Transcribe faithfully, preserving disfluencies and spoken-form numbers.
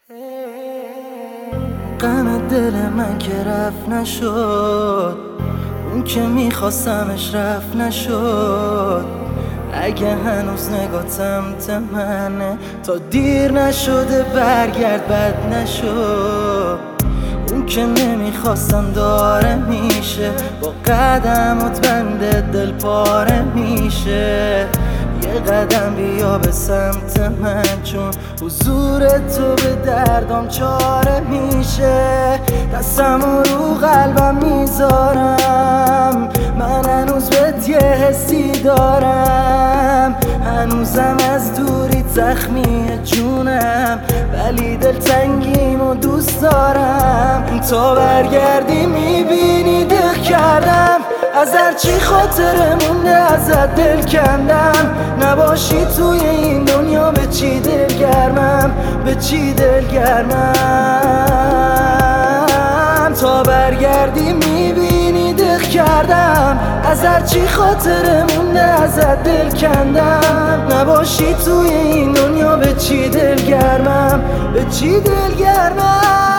غم دل من که رفت نشد، اون که میخواستمش رفت نشد. اگه هنوز نگاه سمت منه تا دیر نشده برگرد بد نشد. اون که نمیخواستم داره میشه، با قدمات بنده دل پاره میشه. یه قدم بیا به سمت من، چون حضور تو به دردام چاره میشه. دستمو رو قلبم میذارم، من هنوز بهت یه حسی دارم. هنوزم از دوریت زخمی جونم، ولی دلتنگیمو دوست دارم. تا برگردی میبینی دق کردم، از هرچی خاطره مونده ازت دل کندم. نباشی توی این دنیا به چی دلگرمم، به چی دلگرمم. تا برگردی میبینی دق کردم، از هرچی خاطره مونده ازت دل کندم. نباشی توی این دنیا به چی دلگرمم، به چی دلگرمم.